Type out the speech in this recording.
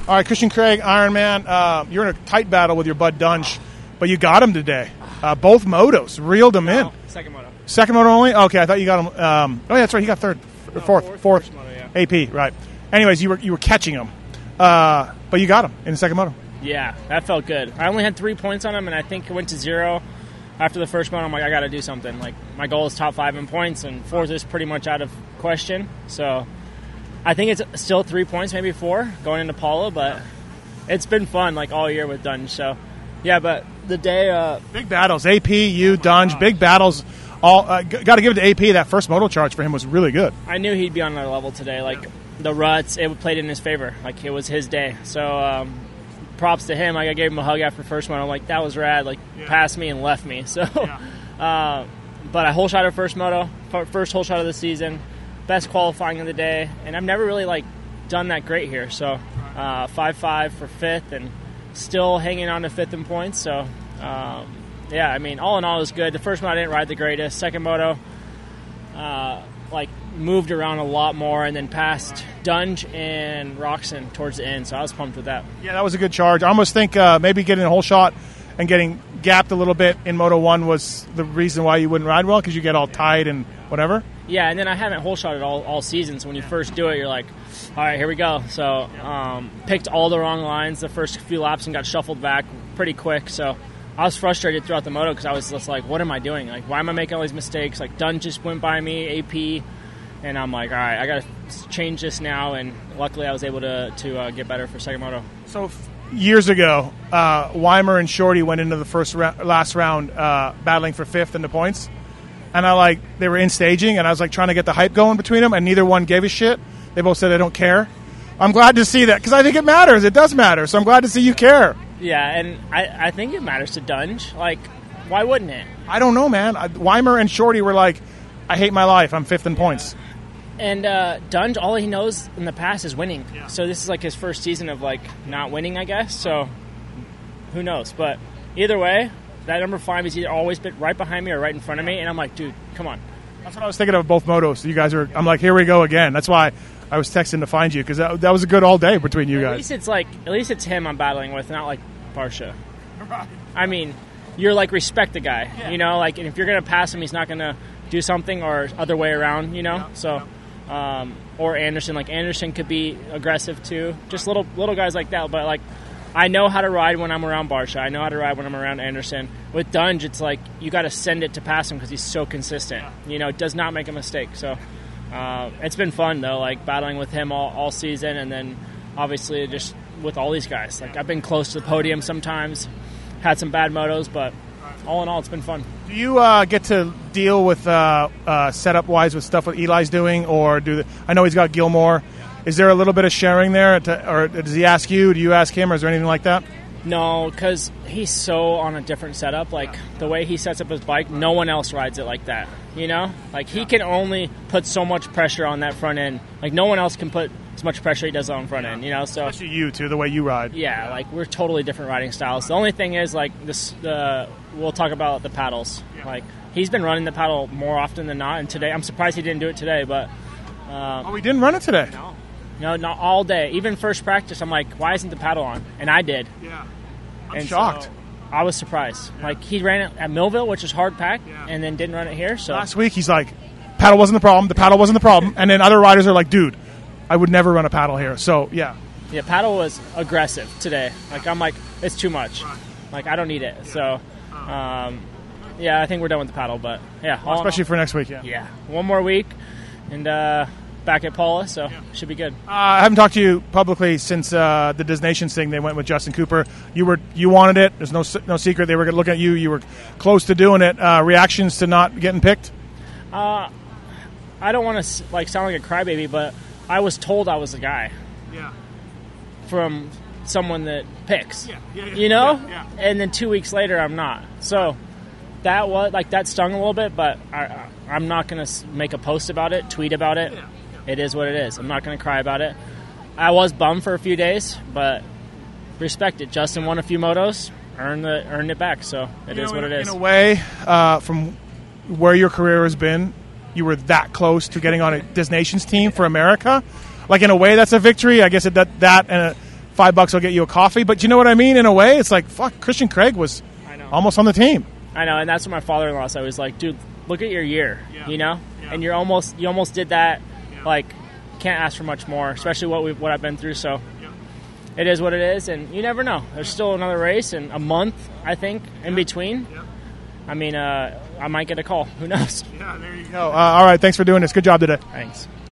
All right, Christian Craig, Ironman. You're in a tight battle with your bud Dunge, but you got him today. Both motos reeled him in. Second moto. Second moto only? Okay, I thought you got him. Oh, yeah, that's right. He got fourth. Moto, yeah. AP, right. Anyways, you were catching him, but you got him in the second moto. Yeah, that felt good. I only had 3 points on him, and I think it went to 0 after the first moto. I'm like, I got to do something. Like, my goal is top 5 in points, and fourth is pretty much out of question. So I think it's still 3 points, maybe 4, going into Paula, but it's been fun, like, all year with Dunge. So, yeah, but the day... big battles. AP, you, Dunge, big battles. All got to give it to AP. That first moto charge for him was really good. I knew he'd be on another level today. Like, the ruts, it played in his favor. Like, it was his day. So, props to him. Like, I gave him a hug after the first one. I'm like, that was rad. Like, passed me and left me. So, but I whole shot her first moto, first whole shot of the season, best qualifying of the day, and I've never really like done that great here. So, 5.5 for fifth, and still hanging on to fifth in points. So, yeah, I mean, all in all, it was good. The first moto I didn't ride the greatest. Second moto, like, moved around a lot more, and then passed Dunge and Roxon towards the end, so I was pumped with that. Yeah, that was a good charge. I almost think maybe getting a whole shot and getting gapped a little bit in Moto 1 was the reason why you wouldn't ride well, because you get all tied and whatever. Yeah, and then I haven't whole shot it all season, so when you first do it, you're like, all right, here we go. So picked all the wrong lines the first few laps and got shuffled back pretty quick, so I was frustrated throughout the moto because I was just like, what am I doing? Like, why am I making all these mistakes? Like, Dunge just went by me, AP, and I'm like, all right, I got to change this now, and luckily I was able to get better for second moto. So years ago, Weimer and Shorty went into the last round battling for fifth in the points, and they were in staging, and I was like trying to get the hype going between them, and neither one gave a shit. They both said they don't care. I'm glad to see that because I think it matters. It does matter, so I'm glad to see you care. Yeah, and I think it matters to Dunge. Like, why wouldn't it? I don't know, man. Weimer and Shorty were like, I hate my life. I'm fifth in points. And Dunge, all he knows in the past is winning. Yeah. So this is like his first season of like not winning, I guess. So who knows? But either way, that number 5 is either always been right behind me or right in front of me. And I'm like, dude, come on. That's what I was thinking of both motos. You guys are. I'm like, here we go again. That's why I was texting to find you because that was a good all day between you guys. At least it's him I'm battling with, not like Barsha. I mean, you're like respect the guy, you know. Like, and if you're gonna pass him, he's not gonna do something or other way around, you know. Yeah. So. Or Anderson. Like, Anderson could be aggressive too. Just little guys like that. But, like, I know how to ride when I'm around Barsha. I know how to ride when I'm around Anderson. With Dunge, it's like you got to send it to pass him because he's so consistent. You know, does not make a mistake. So it's been fun, though, like, battling with him all season. And then, obviously, just with all these guys. Like, I've been close to the podium sometimes. Had some bad motos, but all in all, it's been fun. Do you get to deal with setup-wise with stuff what Eli's doing, or I know he's got Gilmore. Is there a little bit of sharing there, or does he ask you? Do you ask him, or is there anything like that? No, because he's so on a different setup. Like, the way he sets up his bike, no one else rides it like that, you know? Like, he can only put so much pressure on that front end. Like, no one else can put as much pressure he does on front end, you know? So especially you, too, the way you ride. Yeah, like, we're totally different riding styles. The only thing is, like, we'll talk about the paddles. Yeah. Like, he's been running the paddle more often than not, and today, I'm surprised he didn't do it today, but... he didn't run it today? No, not all day. Even first practice, I'm like, why isn't the paddle on? And I did. Yeah. I'm shocked. So I was surprised. Yeah. Like, he ran it at Millville, which is hard pack, and then didn't run it here. So last week, he's like, paddle wasn't the problem. The paddle wasn't the problem. And then other riders are like, dude, I would never run a paddle here. So, yeah. Yeah, paddle was aggressive today. Like, I'm like, it's too much. Like, I don't need it. So, yeah, I think we're done with the paddle. But, yeah. Especially for next week, yeah. Yeah. One more week, and back at Paula, so should be good. I haven't talked to you publicly since the Dis Nations thing. They went with Justin Cooper. You wanted it. There's no secret. They were looking at you. You were close to doing it. Reactions to not getting picked? I don't want to sound like a crybaby, but I was told I was the guy. Yeah. From someone that picks. You know? Yeah. And then 2 weeks later, I'm not. So that stung a little bit, but I'm not going to make a post about it, tweet about it. Yeah. It is what it is. I'm not going to cry about it. I was bummed for a few days, but respect it. Justin won a few motos, earned it back, so it is what it is. In a way, from where your career has been, you were that close to getting on a Dis Nations team for America. Like, in a way, that's a victory. I guess $5 will get you a coffee. But you know what I mean? In a way, it's like, fuck, Christian Craig was almost on the team. I know, and that's what my father-in-law said. He was like, dude, look at your year, you know? Yeah. And you almost did that. Yeah. Like, can't ask for much more, especially what I've been through. So it is what it is, and you never know. There's still another race and a month, I think, in between. Yeah. I mean, I might get a call. Who knows? Yeah, there you go. All right, thanks for doing this. Good job today. Thanks.